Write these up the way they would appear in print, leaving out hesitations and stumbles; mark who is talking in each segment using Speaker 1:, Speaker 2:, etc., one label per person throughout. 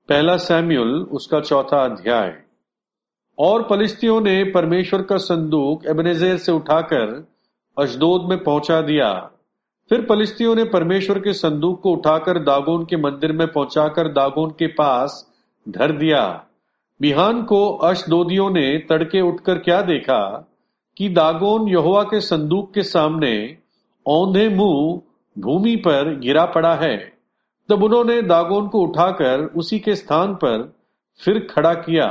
Speaker 1: पहला सैमुएल उसका 4 अध्याय। और पलिश्तियों ने परमेश्वर का संदूक एबेनेजेर से उठाकर अशदोद में पहुंचा दिया। फिर पलिश्तियों ने परमेश्वर के संदूक को उठाकर दागोन के मंदिर में पहुंचाकर दागोन के पास धर दिया। बिहान को अशदोदियों ने तड़के उठकर क्या देखा कि दागोन यहोवा के संदूक के सामने औंधे मुंह भूमि पर गिरा पड़ा है। तब उन्होंने दागोन को उठाकर उसी के स्थान पर फिर खड़ा किया।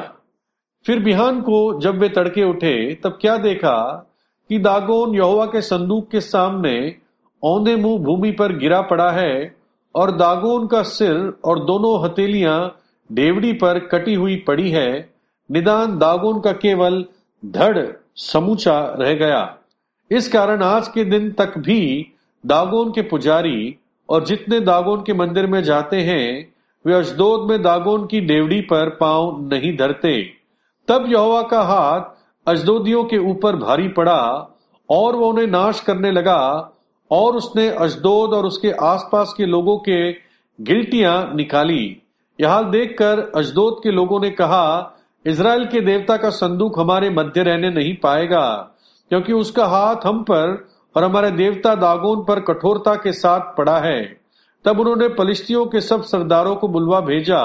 Speaker 1: फिर बिहान को जब वे तड़के उठे तब क्या देखा कि दागोन यहोवा के संदूक के सामने औंधे मुंह भूमि पर गिरा पड़ा है, और दागोन का सिर और दोनों हथेलियां डेवढ़ी पर कटी हुई पड़ी है। निदान दागोन का केवल धड़ समूचा रह गया। इस कारण आज के दिन तक भी दागोन के पुजारी और जितने दागोन के मंदिर में जाते हैं वे अशदोद में दागोन की डेवढ़ी पर पांव नहीं धरते। तब यहोवा का हाथ अशदोदियों के ऊपर भारी पड़ा और वो उन्हें नाश करने लगा, और उसने अशदोद और उसके आसपास के लोगों के गिलटियां निकाली। यह हाल देखकर अशदोद के लोगों ने कहा, इजराइल के देवता का संदूक हमारे मध्य रहने नहीं पाएगा, क्योंकि उसका हाथ हम पर और हमारे देवता दागोन पर कठोरता के साथ पड़ा है। तब उन्होंने पलिश्तियों के सब सरदारों को बुलवा भेजा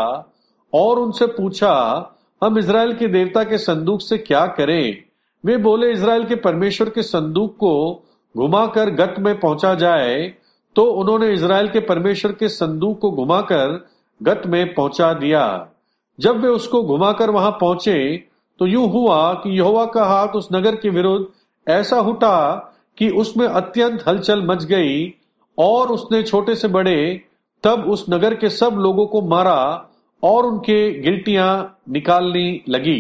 Speaker 1: और उनसे पूछा, हम इजराइल के देवता के संदूक से क्या करें? वे बोले, इजराइल के परमेश्वर के संदूक को घुमाकर गत में पहुंचा जाए। तो उन्होंने इजराइल के परमेश्वर के संदूक को घुमाकर गत में पहुंचा दिया। जब वे उसको घुमाकर वहां पहुंचे तो यूं हुआ कि यहोवा का हाथ उस नगर के विरुद्ध ऐसा उठा कि उसमें अत्यंत हलचल मच गई, और उसने छोटे से बड़े तब उस नगर के सब लोगों को मारा और उनके गिलटियां निकालनी लगी।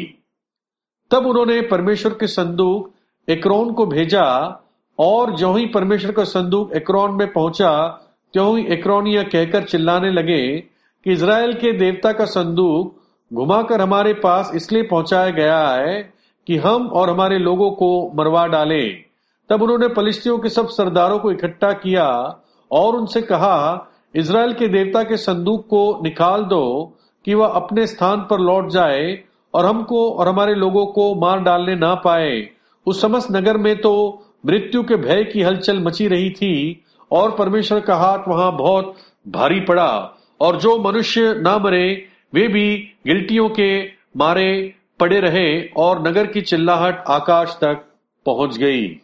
Speaker 1: तब उन्होंने परमेश्वर के संदूक एक्रोन को भेजा, और ज्यों ही परमेश्वर का संदूक एक्रोन में पहुंचा त्यों ही एक्रोनिया कहकर चिल्लाने लगे कि इजराइल के देवता का संदूक घुमाकर हमारे पास इसलिए पहुंचाया गया है कि हम और हमारे लोगों को मरवा डाले। तब उन्होंने पलिश्तियों के सब सरदारों को इकट्ठा किया और उनसे कहा, इजराइल के देवता के संदूक को निकाल दो कि वह अपने स्थान पर लौट जाए और हमको और हमारे लोगों को मार डालने ना पाए। उस समस्त नगर में तो मृत्यु के भय की हलचल मची रही थी, और परमेश्वर का हाथ वहां बहुत भारी पड़ा, और जो मनुष्य ना मरे वे भी गिलटियों के मारे पड़े रहे, और नगर की चिल्लाहट आकाश तक पहुंच गई।